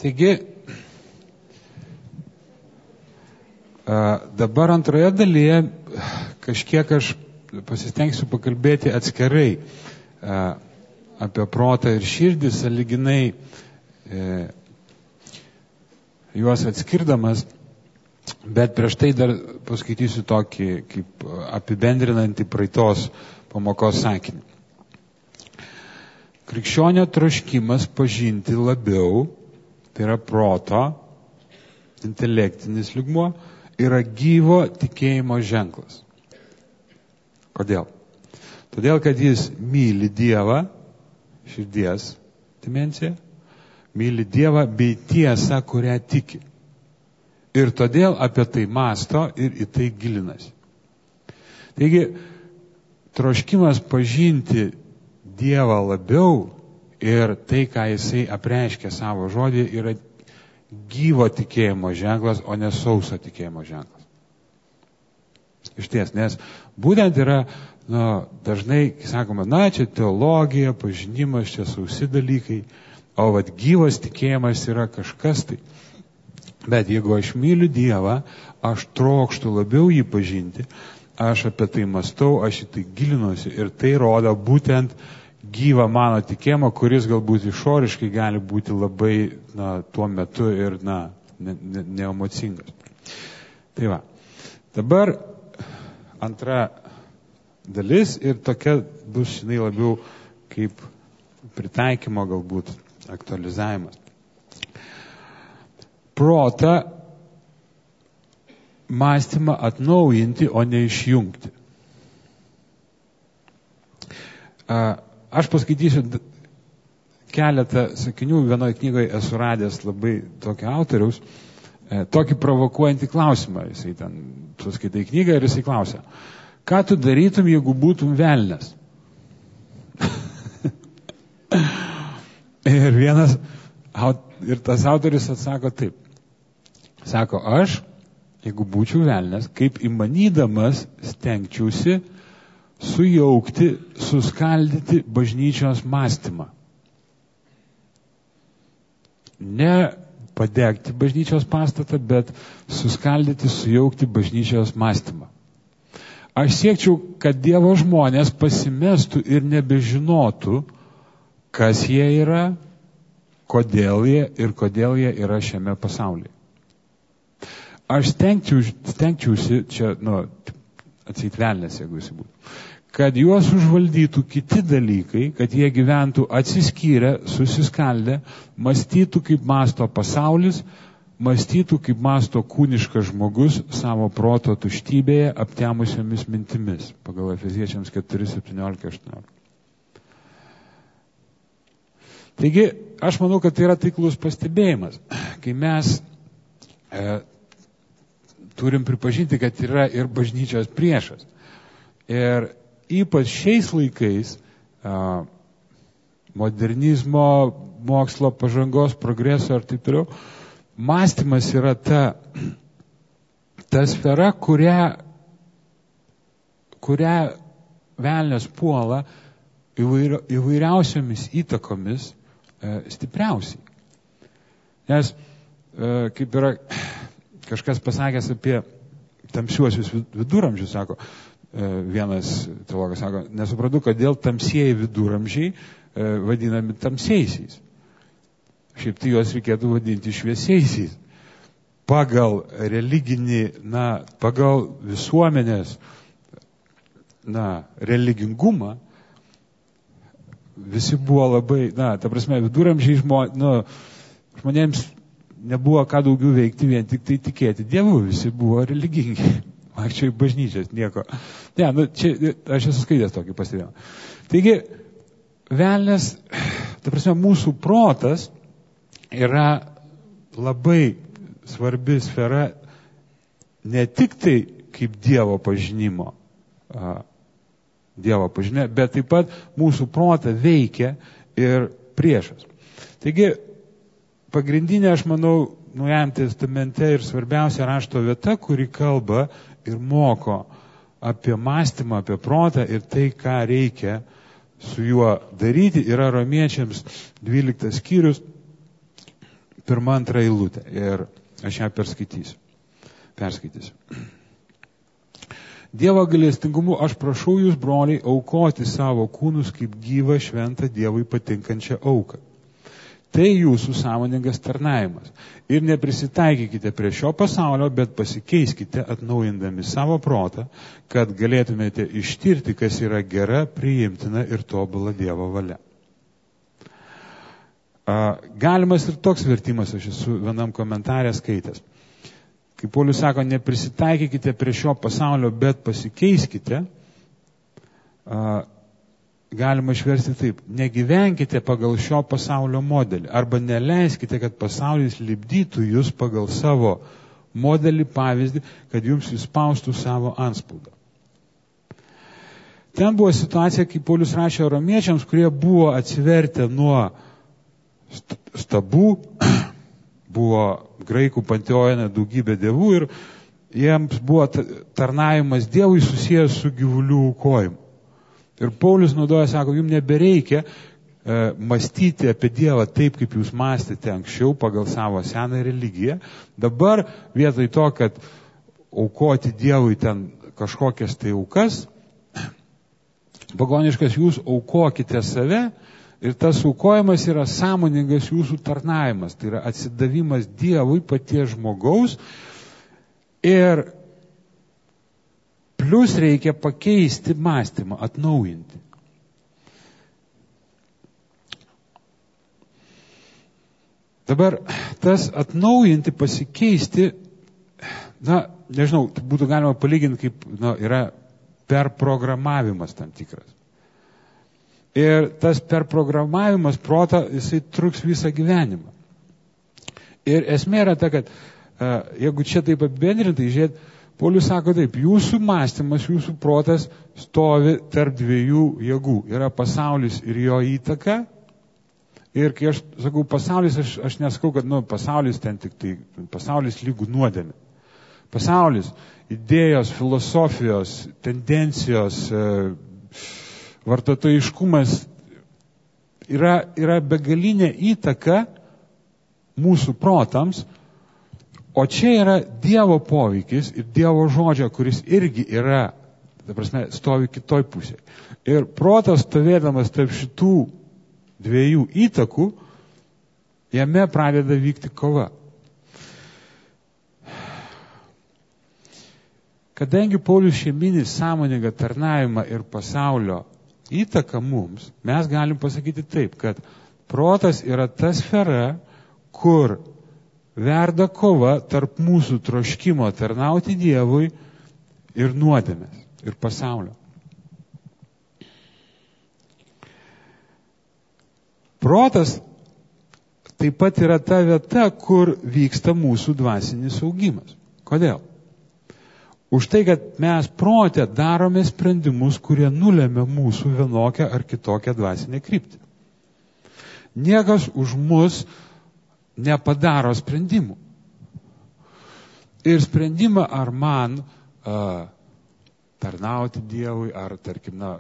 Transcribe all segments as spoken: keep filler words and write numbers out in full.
Taigi, dabar antroje dalyje kažkiek aš pasistengsiu pakalbėti atskirai apie protą ir širdį, sąlyginai juos atskirdamas, bet prieš tai dar paskaitysiu tokį kaip apibendrinantį praeitos pamokos sakinį. Krikščionio troškimas pažinti labiau, tai yra proto, intelektinis lygmuo, yra gyvo tikėjimo ženklas. Kodėl? Todėl, kad jis myli Dievą, širdies dimensiją, myli Dievą bei tiesą, kurią tiki. Ir todėl apie tai mąsto ir į tai gilinasi. Taigi, troškimas pažinti Dievą labiau ir tai, ką jisai apreiškia savo žodį, yra gyvo tikėjimo ženklas, o ne sauso tikėjimo ženklas. Išties, nes būtent yra, nu, dažnai sakoma, na, čia teologija, pažinimas, čia sausi dalykai, o vat gyvas tikėjimas yra kažkas tai. Bet jeigu aš myliu Dievą, aš trokštu labiau jį pažinti, aš apie tai mąstau, aš į tai gilinuosi ir tai rodo būtent gyvą mano tikėjimą, kuris galbūt išoriškai gali būti labai, na, tuo metu ir, na, neemocingas. Ne, ne tai va. Dabar antra dalis ir tokia bus, žinai, labiau kaip pritaikymo galbūt aktualizavimas. Protą mąstymą atnaujinti, o ne išjungti. Aš paskaitysiu keletą sakinių, vienoje knygoje esu radęs labai tokio autoriaus, tokį provokuojantį klausimą. Jisai ten, tu skaitai knygą ir jisai klausia, ką tu darytum, jeigu būtum velnias? Ir vienas, ir tas autoris atsako taip. Sako, aš, jeigu būčiau velnias, kaip įmanydamas stengčiausi sujaukti, suskaldyti bažnyčios mąstymą. Ne padegti bažnyčios pastatą, bet suskaldyti, sujaukti bažnyčios mąstymą. Aš siekčiau, kad Dievo žmonės pasimestų ir nebežinotų, kas jie yra, kodėl jie ir kodėl jie yra šiame pasaulyje. Aš stengčiausi, stengčiausi čia, nu, atseit velnės, jeigu jis būtų, kad juos užvaldytų kiti dalykai, kad jie gyventų atsiskyrę, susiskaldę, mąstytų, kaip mąsto pasaulis, mąstytų, kaip mąsto kūniškas žmogus savo proto tuštybėje aptemusiomis mintimis, pagal Efeziečiams keturi, septyniolika, aštuoniolika. Taigi, aš manau, kad tai yra taiklus pastebėjimas, kai mes e, turim pripažinti, kad yra ir bažnyčios priešas. Ir ypač šiais laikais a, modernizmo, mokslo, pažangos, progreso ir taip toliau, mąstymas yra ta, ta sfera, kurią, kurią velnias puola įvairia, įvairiausiomis įtakomis e, stipriausiai. Nes, e, kaip yra kažkas pasakęs apie tamsiuosius viduramžius, sako, vienas teologas sako, nesuprantu, kodėl tamsieji viduramžiai vadinami tamsiaisiais. Šiaip tai juos reikėtų vadinti šviesiaisiais. Pagal religinį, na, pagal visuomenės, na, religingumą, visi buvo labai, na, ta prasme, viduramžiai žmo, nu, žmonėms nebuvo ką daugiau veikti, vien tik tai tikėti Dievu, visi buvo religingi. Vaikščiojo į bažnyčias, nieko. Ne, nu, čia, aš esu skaitęs tokį pastebėjimą. Taigi, velnias, ta prasme, mūsų protas yra labai svarbi sfera ne tik tai kaip Dievo pažinimo, a, Dievo pažinimo, bet taip pat mūsų protą veikia ir priešas. Taigi, pagrindinė, aš manau, Naujajame testamente ir svarbiausia rašto vieta, kuri kalba ir moko apie mąstymą, apie protą ir tai, ką reikia su juo daryti, yra Romiečiams dvyliktas skyrius, pirma antra eilutė. Ir aš ją perskaitysiu. Perskaitysiu. Dievo gailestingumu aš prašau jūs, broliai, aukoti savo kūnus kaip gyvą, šventą, Dievui patinkančią auką. Tai jūsų sąmoningas tarnavimas. Ir neprisitaikykite prie šio pasaulio, bet pasikeiskite atnaujindami savo protą, kad galėtumėte ištirti, kas yra gera, priimtina ir tobula Dievo valia. Galimas ir toks vertimas, aš esu vienam komentarė skaitęs. Kai Paulius sako, neprisitaikykite prie šio pasaulio, bet pasikeiskite, galima išversti taip, negyvenkite pagal šio pasaulio modelį, arba neleiskite, kad pasaulis lipdytų jūs pagal savo modelį, pavyzdį, kad jums įspaustų savo antspaudą. Ten buvo situacija, kai Paulius rašė romiečiams, kurie buvo atsivertę nuo stabų, buvo graikų panteone daugybė dievų ir jiems buvo tarnavimas Dievui susijęs su gyvulių aukojimu. Ir Paulius naudoja, sako, jums nebereikia e, mąstyti apie Dievą taip, kaip jūs mąstėte anksčiau pagal savo seną religiją. Dabar vietoj to, kad aukoti Dievui ten kažkokias tai aukas, pagoniškas, jūs aukokite save ir tas aukojimas yra sąmoningas jūsų tarnavimas. Tai yra atsidavimas Dievui paties žmogaus ir plius reikia pakeisti mąstymą, atnaujinti. Dabar tas atnaujinti, pasikeisti, na, nežinau, būtų galima palyginti, kaip na, yra perprogramavimas tam tikras. Ir tas perprogramavimas protą, jisai truks visą gyvenimą. Ir esmė yra ta, kad jeigu čia taip apibendrintai žiūrėt, Paulius sako taip, jūsų mąstymas, jūsų protas stovi tarp dviejų jėgų. Yra pasaulis ir jo įtaka. Ir kai aš sakau pasaulis, aš, aš nesakau, kad nu, pasaulis ten tik tai, pasaulis lygų nuodėmė. Pasaulis, idėjos, filosofijos, tendencijos, vartotojiškumas yra, yra begalinė įtaka mūsų protams. O čia yra Dievo poveikis ir Dievo žodžio, kuris irgi yra, ta prasme, stovi kitoj pusėje. Ir protas stovėdamas tarp šitų dviejų įtakų, jame pradeda vykti kova. Kadangi Paulius čia mini sąmoningą tarnavimą ir pasaulio įtaką mums, mes galim pasakyti taip, kad protas yra ta sfera, kur verda kova tarp mūsų troškimo tarnauti Dievui ir nuodėmės, ir pasaulio. Protas taip pat yra ta vieta, kur vyksta mūsų dvasinis augimas. Kodėl? Už tai, kad mes protė darome sprendimus, kurie nulėmė mūsų vienokią ar kitokią dvasinę kryptį. Niekas už mus nepadaro sprendimų. Ir sprendimą, ar man uh, tarnauti Dievui, ar, tarkim, na,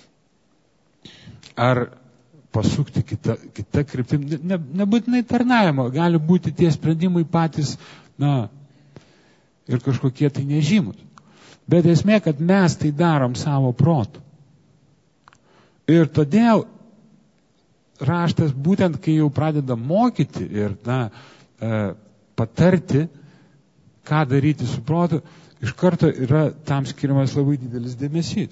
ar pasukti kitą, kitą kryptim, ne, nebūtinai tarnavimo, gali būti tie sprendimai patys, na, ir kažkokie tai nežymus. Bet esmė, kad mes tai darom savo protu. Ir todėl raštas būtent, kai jau pradeda mokyti ir na, e, patarti, ką daryti su protu, iš karto yra tam skiriamas labai didelis dėmesys.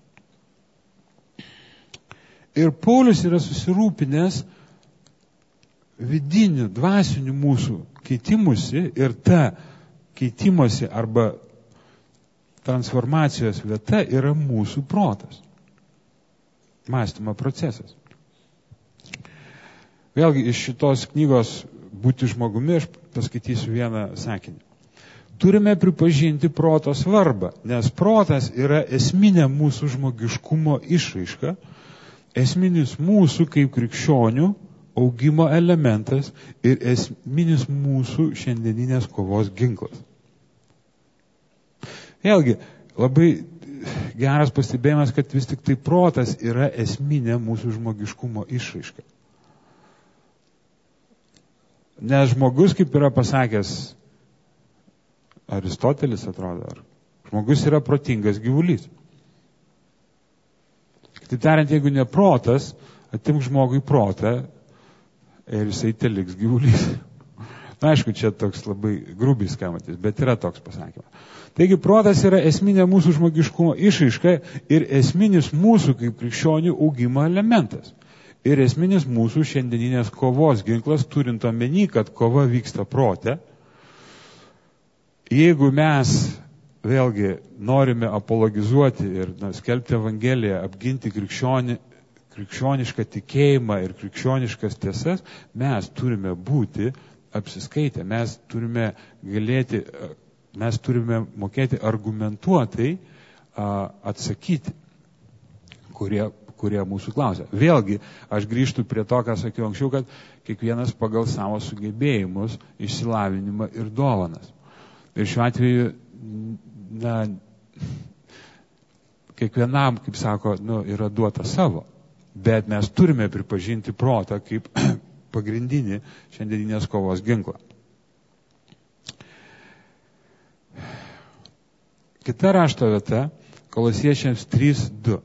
Ir Paulius yra susirūpinęs vidinių, dvasinių mūsų keitimusi ir ta keitimosi arba transformacijos vieta yra mūsų protas. Mąstymo procesas. Vėlgi iš šitos knygos Būti žmogumi aš paskaitysiu vieną sakinį. Turime pripažinti proto svarbą, nes protas yra esminė mūsų žmogiškumo išraiška, esminis mūsų kaip krikščionių augimo elementas ir esminis mūsų šiandieninės kovos ginklas. Vėlgi, labai geras pastebėjimas, kad vis tik tai protas yra esminė mūsų žmogiškumo išraiška. Nes žmogus, kaip yra pasakęs Aristotelis, atrodo, ar žmogus yra protingas gyvulys. Kitaip tariant, jeigu ne protas, atimk žmogui protą ir jisai teliks gyvulys. Na, aišku, čia toks labai grubiai skambantis, bet yra toks pasakymas. Taigi, protas yra esminė mūsų žmogiškumo išraiška ir esminis mūsų kaip krikščionių augimo elementas. Ir esminis mūsų šiandieninės kovos ginklas, turint omeny, kad kova vyksta prote. Jeigu mes vėlgi norime apologizuoti ir na, skelbti Evangeliją, apginti krikščionį, krikščionišką tikėjimą ir krikščioniškas tiesas, mes turime būti apsiskaitę, mes turime galėti, mes turime mokėti argumentuotai a, atsakyti, kurie, kurie mūsų klausia. Vėlgi, aš grįžtu prie to, ką sakiau anksčiau, kad kiekvienas pagal savo sugebėjimus, išsilavinimą ir dovanas. Ir šiuo atveju, na, kiekvienam, kaip sako, nu, yra duota savo, bet mes turime pripažinti protą kaip pagrindinį šiandieninės kovos ginklą. Kita rašto vieta, Kolosiečiams trys du.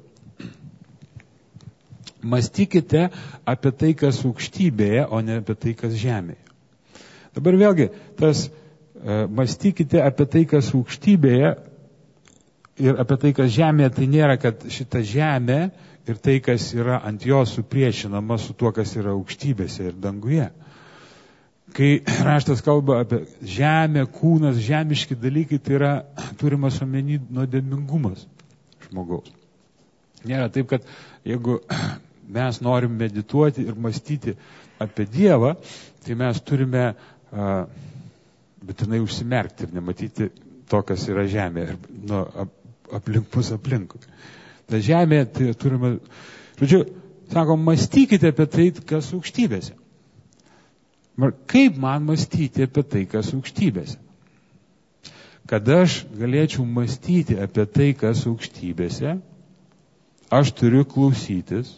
Mąstykite apie tai, kas aukštybėje, o ne apie tai, kas žemėje. Dabar vėlgi, tas e, mąstykite apie tai, kas aukštybėje ir apie tai, kas žemėje, tai nėra, kad šita žemė ir tai, kas yra ant jos supriešinama su tuo, kas yra aukštybėse ir danguje. Kai raštas kalba apie žemę, kūnas, žemiški dalykai, tai yra turimas omeny nuodėmingumas žmogaus. Nėra taip, kad jeigu mes norim medituoti ir mąstyti apie Dievą, tai mes turime a, būtinai užsimerkti ir nematyti to, kas yra žemė, ir, nu, ap, aplink mus aplinkui. Ta žemė, tai turime, žodžiu, sakom, mąstykite apie tai, kas aukštybėse. Kaip man mąstyti apie tai, kas aukštybėse? Kad aš galėčiau mąstyti apie tai, kas aukštybėse, aš turiu klausytis,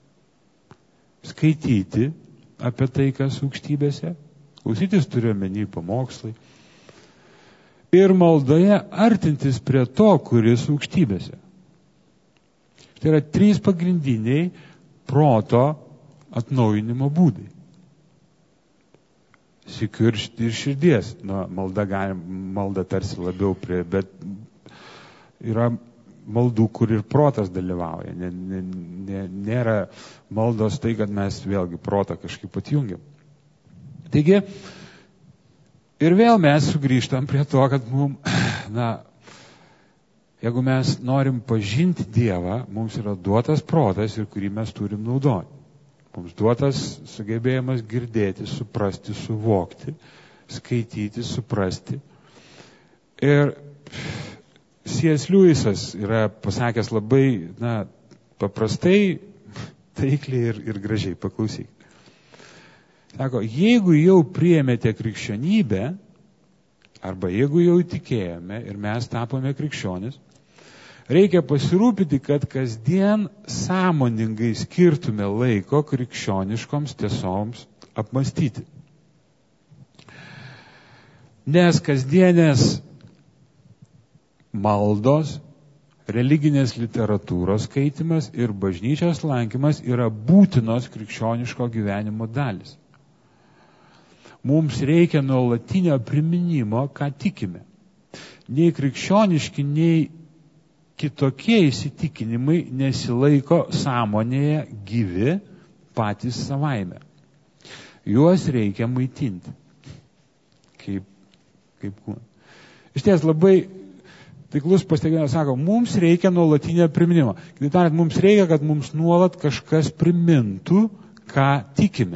skaityti apie tai, kas aukštybėse. Klausytis turiu omeny pamokslai. Ir maldoje artintis prie to, kuris aukštybėse. Tai yra trys pagrindiniai proto atnaujinimo būdai. Sykiu ir, ir širdies. Na, malda, galim, malda tarsi labiau prie, bet yra maldų, kur ir protas dalyvauja. Ne, ne, ne, nėra maldos tai, kad mes vėlgi protą kažkaip atjungiam. Taigi, ir vėl mes sugrįžtam prie to, kad mums, na, jeigu mes norim pažinti Dievą, mums yra duotas protas ir kurį mes turim naudoti. Mums duotas sugebėjimas girdėti, suprasti, suvokti, skaityti, suprasti. Ir C S Lewisas yra pasakęs labai, na, paprastai, taikliai ir, ir gražiai, paklausyk. Sako, jeigu jau priėmėte krikščionybę, arba jeigu jau tikėjome ir mes tapome krikščionis, reikia pasirūpinti, kad kasdien sąmoningai skirtume laiko krikščioniškoms tiesoms apmastyti. Nes kasdienės maldos, religinės literatūros skaitimas ir bažnyčios lankymas yra būtinos krikščioniško gyvenimo dalis. Mums reikia nuolatinio priminimo, ką tikime. Nei krikščioniški, nei kitokie įsitikinimai nesilaiko sąmonėje gyvi patys savaime. Juos reikia maitinti. Kaip, kaip kūną. Iš ties labai taiklus pastebėjimas sako, mums reikia nuolatinio priminimo. Kitaip tariant, mums reikia, kad mums nuolat kažkas primintų, ką tikime.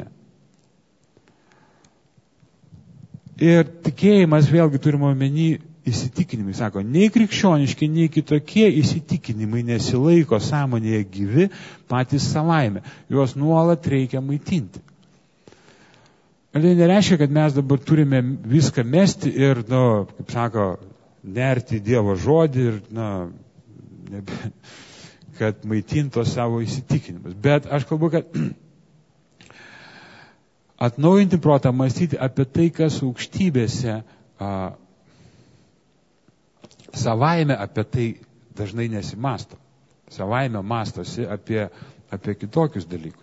Ir tikėjimas vėlgi turime omeny įsitikinimai. Sako, nei krikščioniški, nei kitokie įsitikinimai nesilaiko sąmonėje gyvi patys savaime. Juos nuolat reikia maitinti. Ir tai nereiškia, kad mes dabar turime viską mesti ir, nu, kaip sako, nerti Dievo žodį ir, na, nebe, kad maitinto savo įsitikinimus. Bet aš kalbu, kad atnaujinti protą, mąstyti apie tai, kas aukštybėse, a, savaime apie tai dažnai nesimasto. Savaime mastosi apie, apie kitokius dalykus.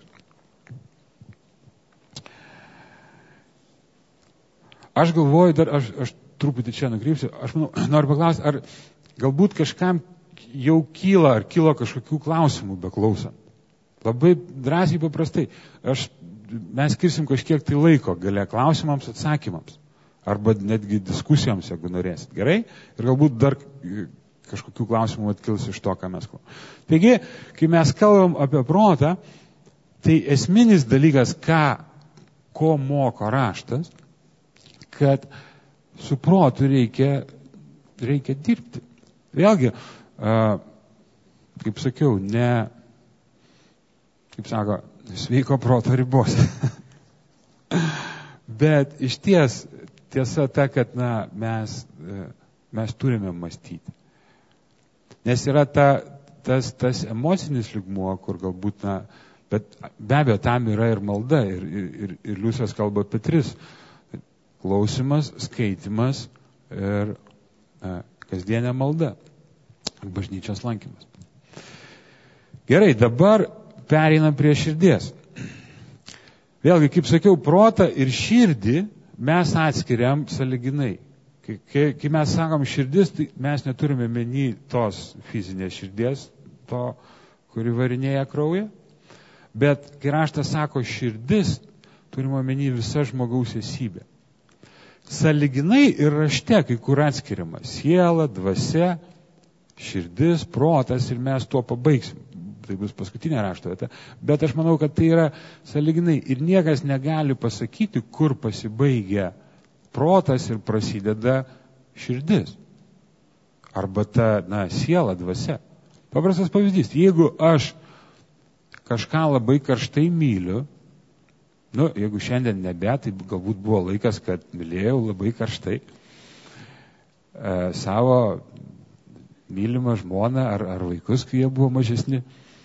Aš galvoju, dar aš, aš truputį čia nukrypsiu, aš manau, noriu paklausti, ar galbūt kažkam jau kyla, ar kilo kažkokių klausimų beklausant. Labai drąsiai paprastai. Aš, mes skirsim kažkiek tai laiko gale klausimams, atsakymams. Arba netgi diskusijoms, jeigu norėsit. Gerai? Ir galbūt dar kažkokių klausimų atkils iš to, ką mes kalbam. Taigi, kai mes kalbam apie protą, tai esminis dalykas, ką, ko moko raštas, kad su protu reikia, reikia dirbti. Vėlgi, kaip sakiau, ne, kaip sako, sveiko proto ribos. Bet iš ties, tiesa ta, kad na, mes, mes turime mąstyti. Nes yra ta, tas, tas emocinis lygmuo, kur galbūt, na, bet be abejo, tam yra ir malda, ir, ir, ir Liusas kalba apie tris. Klausimas, skaitimas ir a, kasdienė malda, bažnyčios lankymas. Gerai, dabar pereinam prie širdies. Vėlgi, kaip sakiau, protą ir širdį mes atskiriam sąlyginai. Kai, kai, kai mes sakom širdis, tai mes neturime meni tos fizinės širdies, to, kuri varinėja kraują, bet kai raštas sako širdis, turime meni visa žmogaus esybė. Sąlyginai ir rašte, kai kur atskiriama siela, dvasia, širdis, protas ir mes tuo pabaigsim. Tai bus paskutinė rašto vieta. Bet aš manau, kad tai yra sąlyginai ir niekas negali pasakyti, kur pasibaigia protas ir prasideda širdis. Arba ta, na, siela, dvasia. Paprastas pavyzdys. Jeigu aš kažką labai karštai myliu, nu, jeigu šiandien nebe, tai galbūt buvo laikas, kad mylėjau labai karštai e, savo mylimą žmoną ar, ar vaikus, kai jie buvo mažesni.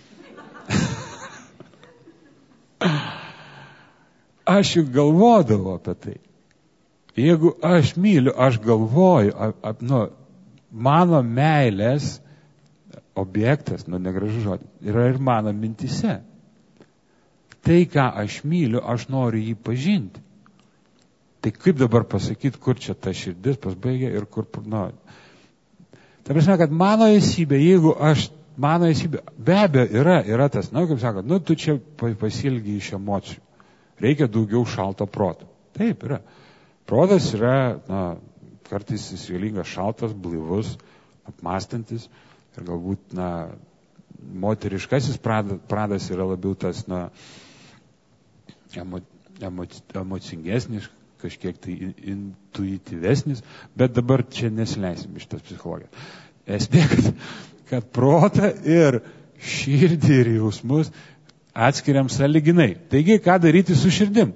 Aš juk galvodavau apie tai. Jeigu aš myliu, aš galvoju, ap, ap, nu, mano meilės objektas, nu, negražu žodis, yra ir mano mintise. Tai, ką aš myliu, aš noriu jį pažinti. Tai kaip dabar pasakyti, kur čia ta širdis pasbaigia ir kur, nu, ta prasme, kad mano esybė, jeigu aš, mano esybė, be abejo, yra, yra tas, nu, kaip sakot, nu, tu čia pasilgi iš emocijų. Reikia daugiau šalto proto. Taip, yra. Protas yra, na, kartais jis reikalingas šaltas, blaivus, apmąstantis ir galbūt, na, moteriškasis pradas yra labiau tas, na, emo, emo, emocingesnis, kažkiek tai intuityvesnis, bet dabar čia nesileisim iš tas psichologijos. Esmė, kad, kad protą ir širdį ir jausmus atskiriam sąlyginai. Taigi, ką daryti su širdim?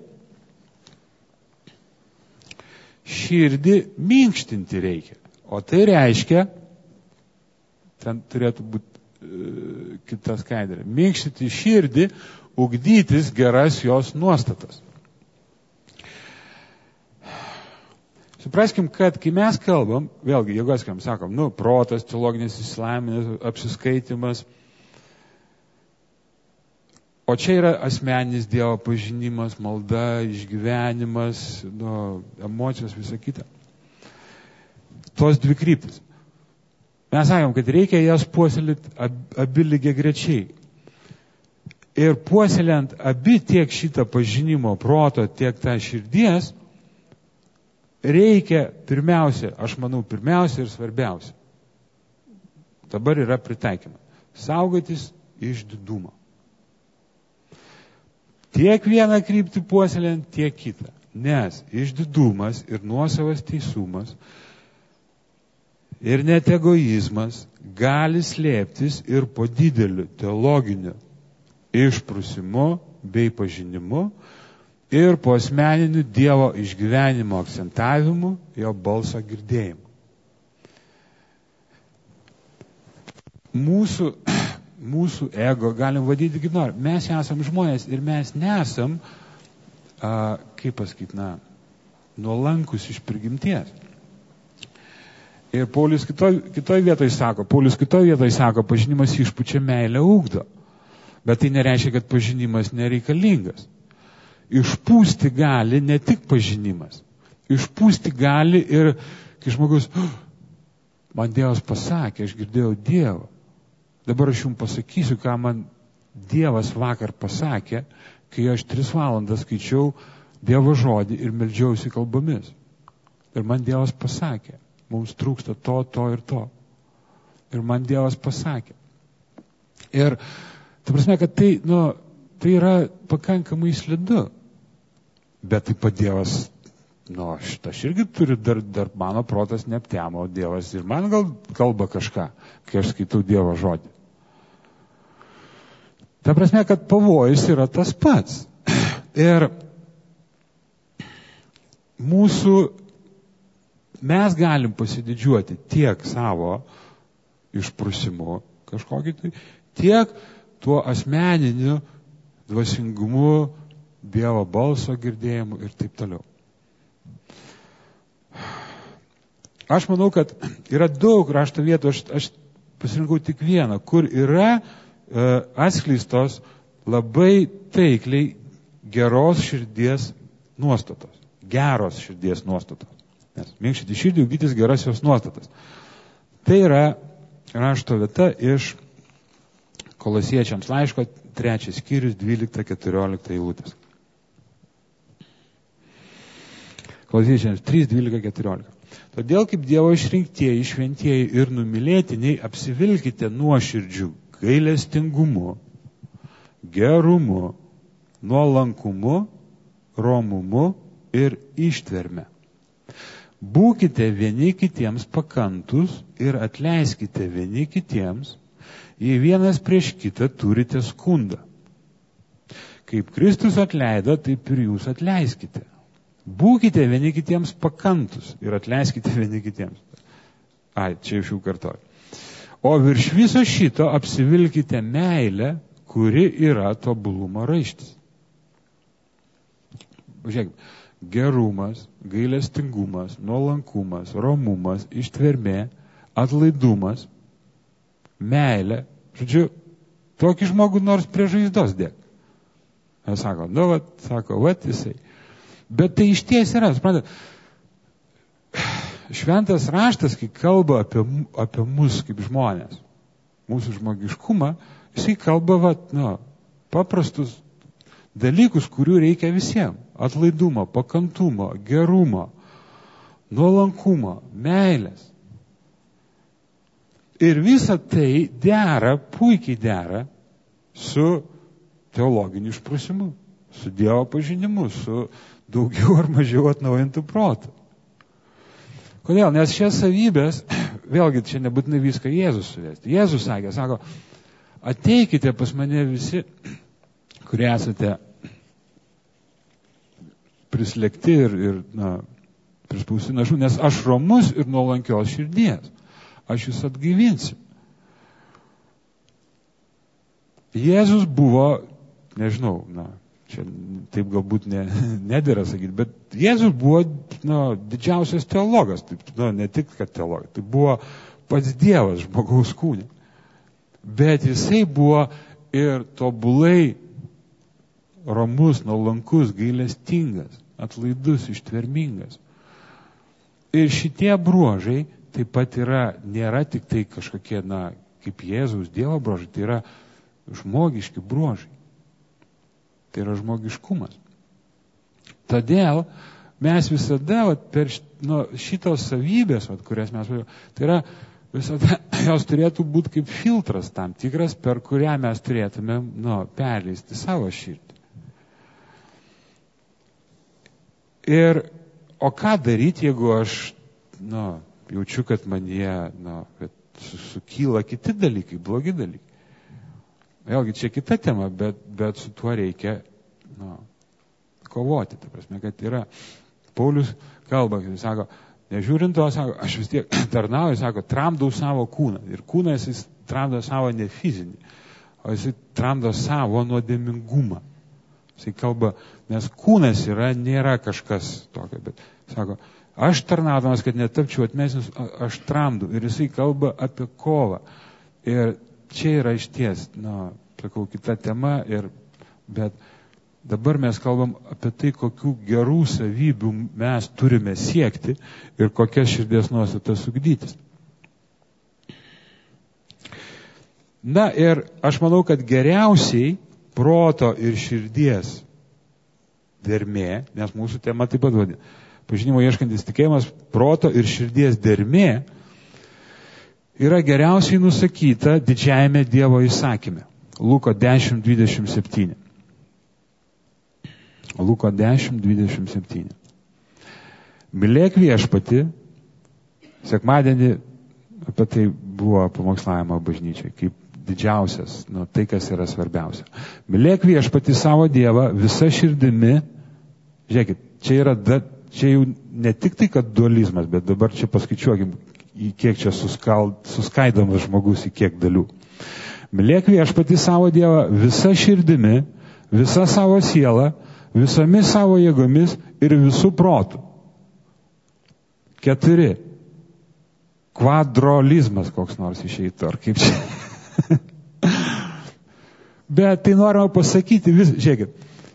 Širdį minkštinti reikia. O tai reiškia, ten turėtų būti e, kita skaidrė, minkštinti širdį, ugdytis geras jos nuostatas. Supraskim, kad kai mes kalbam, vėlgi, jeigu atskiriam, sakom, nu, protas, teologinis išsilavinimas, apsiskaitimas, o čia yra asmeninis Dievo pažinimas, malda, išgyvenimas, nu, emocijos, visa kita. Tos dvi kryptis. Mes sakom, kad reikia jas puoselėti ab, abi lygiai grečiai. Ir puoselėjant abi tiek šitą pažinimo proto, tiek tą širdies, reikia pirmiausia, aš manau, pirmiausia ir svarbiausia. Dabar yra pritaikymai. Saugotis išdidumo. Tiek vieną kryptį puoselėjant, tiek kitą. Nes išdidumas ir nuosavas teisumas ir net egoizmas gali slėptis ir po dideliu teologiniu išprusimu bei pažinimu ir po asmeniniu Dievo išgyvenimo akcentavimu, jo balso girdėjimu. Mūsų, mūsų ego galim vadyti kaip nori. Mes esam žmonės ir mes nesam a, kaip pasakyti, na, nuolankus iš prigimties. Ir Paulius kitoj, kitoj vietoj sako, Paulius kitoj vietoj sako, pažinimas išpučia, meilę ugdo. Bet tai nereiškia, kad pažinimas nereikalingas. Išpūsti gali ne tik pažinimas. Išpūsti gali ir, kai žmogus, oh, man Dievas pasakė, aš girdėjau Dievą. Dabar aš jums pasakysiu, ką man Dievas vakar pasakė, kai aš tris valandas skaičiau Dievo žodį ir meldžiausi kalbomis. Ir man Dievas pasakė, mums trūksta to, to ir to. Ir man Dievas pasakė. Ir ta prasme, kad tai, nu, tai yra pakankamai slidu. Bet taip pat Dievas, nu, šitą aš irgi turiu, dar, dar mano protas neaptemo, Dievas ir man gal kalba kažką, kai aš skaitau Dievo žodį. Ta prasme, kad pavojus yra tas pats. Ir mūsų, mes galim pasididžiuoti tiek savo išprusimu kažkokį tai, tiek tuo asmeniniu dvasingumu, Dievo balso girdėjimu ir taip toliau. Aš manau, kad yra daug rašto vietų, aš, aš pasirinkau tik vieną, kur yra e, atskleistos labai taikliai geros širdies nuostatos. Geros širdies nuostatos. Nes minkštyti širdį, ugdytis gerasios nuostatas. Tai yra rašto vieta iš Kolosiečiams laiško, trečias skyrius, dvylikta keturiolikta eilutės. Kolosiečiams trys, dvylika, keturiolika. Todėl kaip Dievo išrinktieji, šventieji ir numylėtiniai apsivilkite nuoširdžių gailestingumu, gerumu, nuolankumu, romumu ir ištverme. Būkite vieni kitiems pakantus ir atleiskite vieni kitiems, jei vienas prieš kitą turite skundą. Kaip Kristus atleido, taip ir jūs atleiskite. Būkite vieni kitiems pakantus ir atleiskite vieni kitiems. Ai, čia iš jų kartoju. O virš viso šito apsivilkite meilę, kuri yra tobulumo raištis. Žiūrėkime, gerumas, gailestingumas, nuolankumas, romumas, ištvermė, atlaidumas, meilė. Žodžiu, tokį žmogų nors prie žaizdos dėk. Jis sako, nu, vat, sako, vat jisai. Bet tai iš ties yra, suprantate, šventas raštas, kai kalba apie, apie mus kaip žmonės, mūsų žmogiškumą, jisai kalba, vat, nu, paprastus dalykus, kurių reikia visiems. Atlaidumo, pakantumo, gerumo, nuolankumo, meilės. Ir visa tai dera, puikiai dera su teologiniu išprusimu, su Dievo pažinimu, su daugiau ar mažiau atnaujintų protų. Kodėl? Nes šias savybės, vėlgi čia nebūtinai viską Jėzus suvesti. Jėzus sakė, sako, ateikite pas mane visi, kurie esate prislėgti ir, ir na, prispausti našų, nes aš romus ir nuolankios širdies. Aš jūs atgaivinsiu. Jėzus buvo, nežinau, na, čia taip galbūt ne, nedėra sakyti, bet Jėzus buvo na, didžiausias teologas, taip, na, ne tik kad teologas, tai buvo pats Dievas žmogaus kūne. Bet jisai buvo ir tobulai romus, nuolankus, gailestingas, atlaidus, ištvermingas. Ir šitie bruožai taip pat yra, nėra tik tai kažkokie, na, kaip Jėzaus Dievo bruožai, tai yra žmogiški bruožai. Tai yra žmogiškumas. Todėl mes visada, vat, per nu, šitos savybės, vat, kurias mes, tai yra visada jos turėtų būti kaip filtras tam tikras, per kurią mes turėtume nu, perleisti savo širdį. Ir, o ką daryti, jeigu aš nu, jaučiu, kad man jie nu, sukyla kiti dalykai, blogi dalykai. Vėlgi, čia kita tema, bet, bet su tuo reikia nu, kovoti. Ta prasme, kad yra, Paulius kalba, jis sako, nežiūrint to, sako, aš vis tiek tarnauju, sako, tramdau savo kūną. Ir kūnas jis tramdo savo ne fizinį, o jis tramdo savo nuodėmingumą. Jisai kalba, nes kūnas yra, nėra kažkas tokio, bet sako, aš tarnaudamas, kad netapčiau atmesnis, aš tramdu. Ir jisai kalba apie kovą. Ir čia yra išties, na, sakau, kita tema, ir, bet dabar mes kalbam apie tai, kokių gerų savybių mes turime siekti ir kokias širdies nuostatas ugdytis. Na ir aš manau, kad geriausiai proto ir širdies dermė, nes mūsų tema taip pat vadina, pažinimo ieškantis tikėjimas, proto ir širdies dermė yra geriausiai nusakyta didžiajame Dievo įsakyme. Luko dešimt dvidešimt septyni. Luko dešimt dvidešimt septyni. Mylėk viešpatį, sekmadienį apie tai buvo pamokslavimo bažnyčiai, kaip didžiausias, nu, tai, kas yra svarbiausia. Mylėk viešpatį savo Dievą visą širdimi. Žiūrėkit, čia yra, da, čia jau ne tik tai, kad dualizmas, bet dabar čia paskaičiuokim, į kiek čia suskal, suskaidomas žmogus, į kiek dalių. Mylėk viešpatį savo Dievą visą širdimi, visą savo sielą, visomis savo jėgomis ir visų protų. Keturi. Kvadrolizmas koks nors išeitų, ar kaip čia. Bet tai norima pasakyti, vis, žiūrėkit,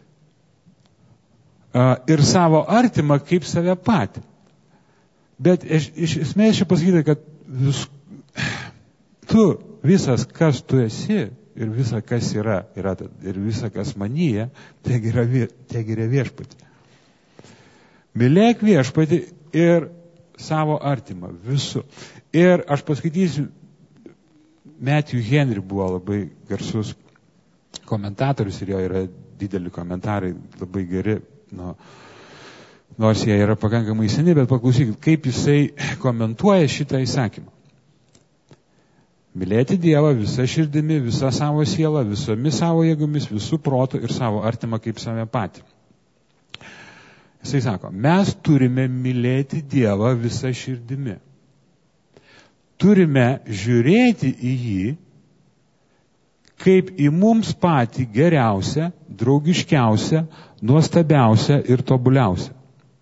ir savo artimą kaip save patį. Bet iš, iš esmės čia pasakyti, kad vis, tu visas, kas tu esi ir visa, kas yra, yra ir visa, kas manyje, tiek yra, tiek yra viešpatį. Mylėk viešpatį ir savo artimą visų. Ir aš paskaitysiu, Matthew Henry buvo labai garsus komentatorius ir jo yra dideli komentarai, labai geri, nu, nors jie yra pakankamai seni, bet paklausykit, kaip jisai komentuoja šitą įsakymą. Mylėti Dievą visą širdimi, visą savo sielą, visomis savo jėgomis, visų protų ir savo artimą kaip save patį. Jisai sako, mes turime mylėti Dievą visą širdimi. Turime žiūrėti į jį kaip į mums patį geriausią, draugiškiausią, nuostabiausią ir tobuliausią.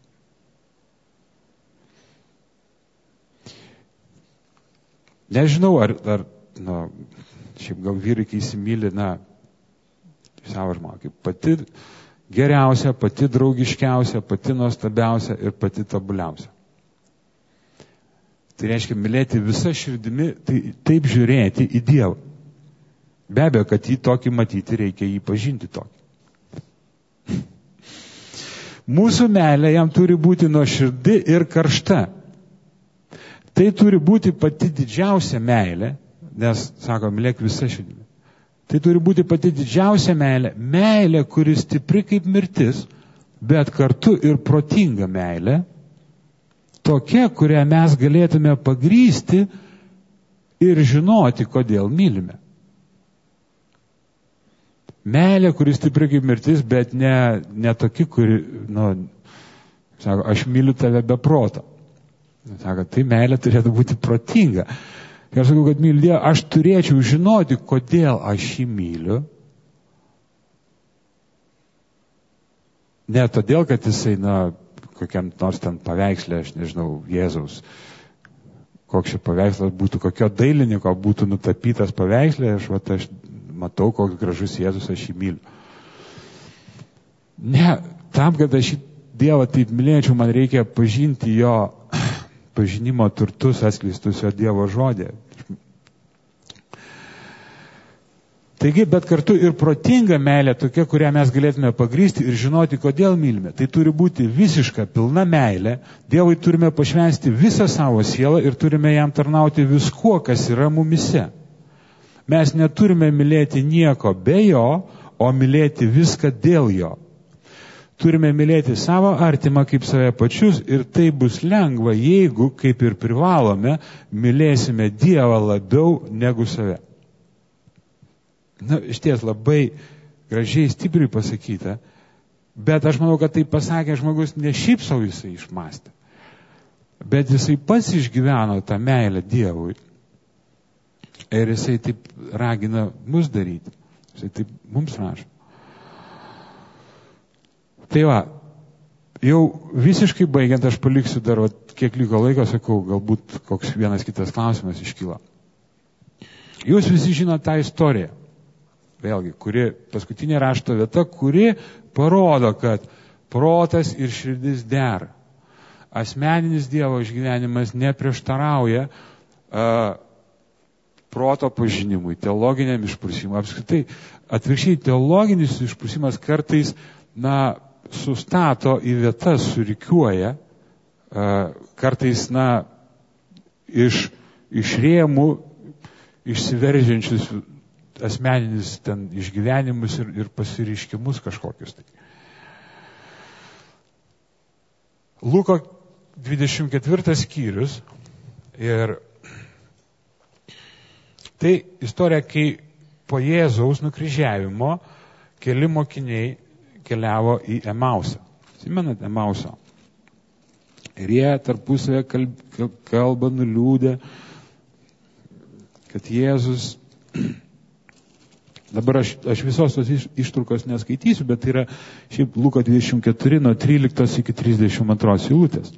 Nežinau, ar, ar na, šiaip gal vyrai, kai įsimylė, na, savo žmoną, kaip pati geriausia, pati draugiškiausia, pati nuostabiausia ir pati tobuliausia. Tai reiškia, mylėti visą širdimi, tai taip žiūrėti į Dievą. Be abejo, kad jį tokį matyti, reikia jį pažinti tokį. Mūsų meilė jam turi būti nuoširdi ir karšta. Tai turi būti pati didžiausia meilė, nes, sako, mylėk visą širdimi. Tai turi būti pati didžiausia meilė, meilė, kuri stipri kaip mirtis, bet kartu ir protinga meilė, tokia, kurią mes galėtume pagrysti ir žinoti, kodėl mylime. Meilė, kuri stipri kaip mirtis, bet ne, ne tokia, kuri, nu, sako, aš myliu tave be proto. Sako, tai meilė turėtų būti protinga. Ir aš sakau, kad myliu Dievą, aš turėčiau žinoti, kodėl aš jį myliu. Ne todėl, kad jisai, na, kokiam nors ten paveikslė, aš nežinau, Jėzaus, koks čia paveikslas būtų, kokio dailininko būtų nutapytas paveikslė, aš, va, aš matau, koks gražus Jėzus, aš jį myliu. Ne, tam, kad aš šį Dievą taip mylėčiau, man reikia pažinti jo pažinimo turtus atskleistus jo Dievo žodė. Taigi, bet kartu ir protinga meilė tokia, kurią mes galėtume pagrysti ir žinoti, kodėl mylime. Tai turi būti visiška, pilna meilė. Dievui turime pašvęsti visą savo sielą ir turime jam tarnauti viskuo, kas yra mumise. Mes neturime mylėti nieko be jo, o mylėti viską dėl jo. Turime mylėti savo artimą kaip save pačius ir tai bus lengva, jeigu, kaip ir privalome, mylėsime Dievą labiau negu save. Na, iš ties labai gražiai, stipriai pasakyta, bet aš manau, kad tai pasakė žmogus ne šiaip savo jisai išmastė, bet jisai pats išgyveno tą meilę Dievui ir jisai taip ragina mus daryti, jisai taip mums rašo. Tai va, jau visiškai baigiant, aš paliksiu dar, va, kiek liko laiko, sakau, galbūt koks vienas kitas klausimas iškyla. Jūs visi žinote tą istoriją, vėlgi, kuri paskutinė rašto vieta, kuri parodo, kad protas ir širdis dera. Asmeninis Dievo išgyvenimas neprieštarauja uh, proto pažinimui, teologiniam išprusimui. Apskritai, atvirkščiai, teologinis išprusimas kartais, na, sustato į vietas, surikiuoja, uh, kartais, na, iš, iš rėmų išsiveržiančius asmeninis ten išgyvenimus ir, ir pasireiškimus kažkokius. Tai. Luko dvidešimt ketvirtas skyrius ir tai istorija, kai po Jėzaus nukryžiavimo keli mokiniai keliavo į Emausą. Atsimenat Emausą? Ir jie tarpusavę kalb, kalba nuliūdę, kad Jėzus, dabar aš, aš visos tos iš, ištrukos neskaitysiu, bet tai yra šiaip Luko dvidešimt keturi nuo tryliktos iki trisdešimt antros eilutės.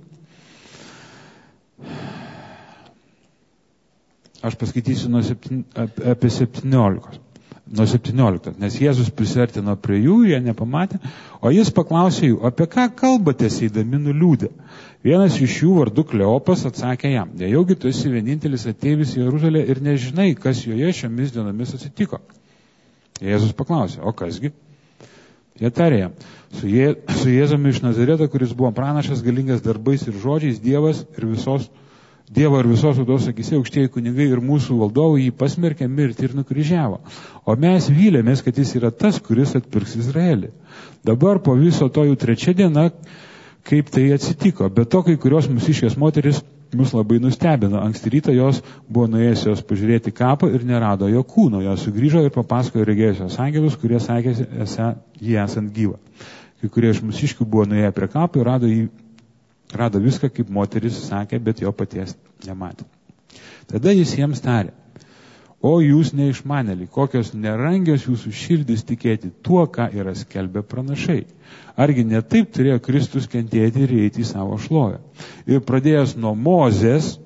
Aš paskaitysiu nuo septyn, apie septyniolikos. Nuo septynioliktos, nes Jėzus prisartino prie jų, jie nepamatė, o jis paklausė jų, apie ką kalbatės eidami nuliūdę. Vienas iš jų vardu Kleopas atsakė jam, nejaugi tu esi vienintelis ateivis į Jeruzalę ir nežinai, kas joje šiomis dienomis atsitiko. Jėzus paklausė, o kasgi? Jie tarė jam, su, Je, su Jėzumi iš Nazareto, kuris buvo pranašas, galingas darbais ir žodžiais, Dievas ir visos Dievo ir visos tautos akyse aukštieji kunigai ir mūsų valdovai jį pasmerkė mirti ir nukryžiavo. O mes vylėmės, kad jis yra tas, kuris atpirks Izraelį. Dabar po viso to jau trečia diena, kaip tai atsitiko. Bet to, kai kurios mūsiškės moteris mus labai nustebino. Anksti rytą jos buvo nuėjusios pažiūrėti kapą ir nerado jo kūno. Jos sugrįžo ir papasakojo regėjusios angelus, kurie sakė, esą jį esant gyvą. Kai kurie iš mūsiškių buvo nuėję prie kapą ir rado jį. Rado viską, kaip moteris sakė, bet jo paties nematė. Tada jis jiems tarė, o jūs neišmanėliai, kokios nerangios jūsų širdis tikėti tuo, ką yra skelbę pranašai. Argi ne taip turėjo Kristus kentėti ir eiti į savo šlovę. Ir pradėjęs nuo Mozės,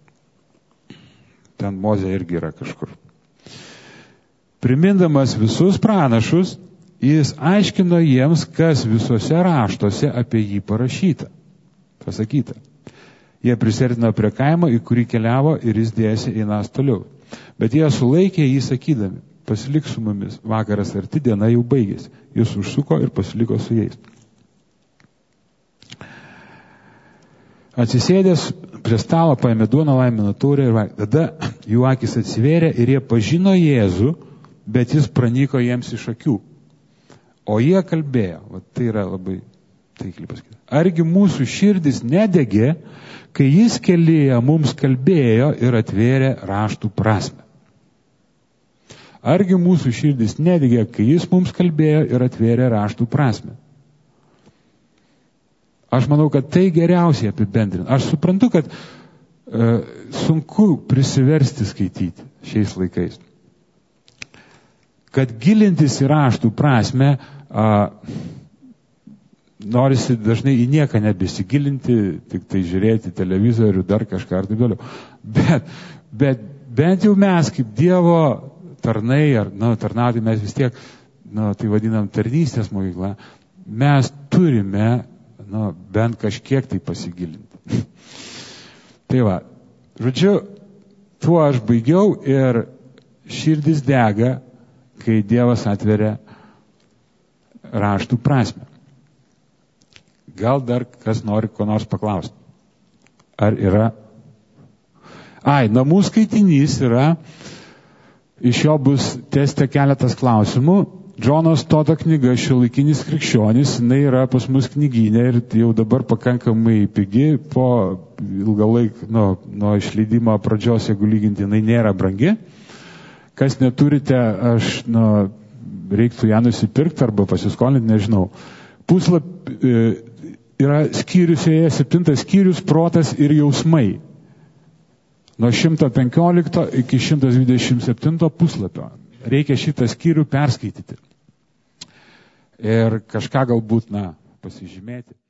ten Mozė irgi yra kažkur, primindamas visus pranašus, jis aiškino jiems, kas visuose raštuose apie jį parašyta. Pasakyta. Jie prisartino prie kaimo, į kurį keliavo ir jis dėjosi einas toliau. Bet jie sulaikė jį sakydami, pasilik su mumis, vakaras arti, diena jau baigėsi. Jis užsuko ir pasiliko su jais. Atsisėdęs prie stalo paėmė duoną, laimino taurę ir valgė. Tada jų akis atsivėrė ir jie pažino Jėzų, bet jis pranyko jiems iš akių. O jie kalbėjo, va, tai yra labai taikliai pasakyti. Argi mūsų širdis nedegė, kai jis kelyje mums kalbėjo ir atvėrė raštų prasmę. Argi mūsų širdis nedegė, kai jis mums kalbėjo ir atvėrė raštų prasmę. Aš manau, kad tai geriausiai apibendrina. Aš suprantu, kad e, sunku prisiversti skaityti šiais laikais. Kad gilintis į raštų prasmę, a, norisi dažnai į nieką nebesigilinti, tik tai žiūrėti televizorių, dar kažką ar taip toliau. Bet, bet bent jau mes kaip Dievo tarnai, ar nu, tarnauti mes vis tiek, nu, tai vadinam tarnystės mokykla, mes turime nu, bent kažkiek tai pasigilinti. Tai va, žodžiu, tuo aš baigiau ir širdis dega, kai Dievas atveria raštų prasmę. Gal dar kas nori ko nors paklausti? Ar yra? Ai, namų skaitinys yra, iš jo bus teste keletas klausimų. Džono Stoto knyga Šiuolaikinis krikščionis, jinai yra pas mus knygyne ir jau dabar pakankamai pigi, po ilgą laiką, nu, nuo išleidimo pradžios, jeigu lyginti, jinai nėra brangi. Kas neturite, aš, nu, reiktų ją nusipirkti arba pasiskolinti, nežinau. Puslap, e, yra skyrius, septintas skyrius, protas ir jausmai. Nuo šimto penkiolikto iki šimtas dvidešimt septinto puslapio. Reikia šitą skyrių perskaityti. Ir kažką galbūt, na, pasižymėti.